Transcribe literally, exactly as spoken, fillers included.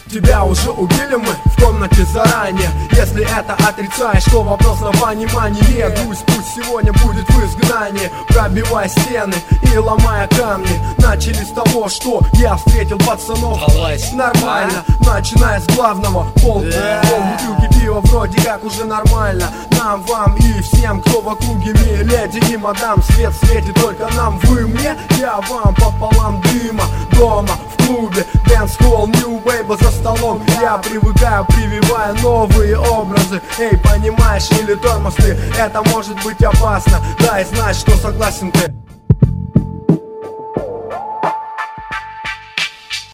Тебя уже убили мы в комнате заранее. Если это отрицаешь, то вопрос на понимание. Грусть пусть сегодня будет в изгнании. Пробивая стены и ломая камни. Начали с того, что я встретил пацанов. Нормально, начиная с главного. Пол, пол бутылки пива вроде как уже нормально. Нам, вам и всем, кто в округе, леди и мадам. Свет светит только нам, вы мне, я вам пополам дыма. Дома, в клубе, дэнс-холл, new wave за столом. Я привыкаю, прививая новые образы. Эй, понимаешь, или тормоз ты, это может быть опасно. Дай знать, что согласен ты.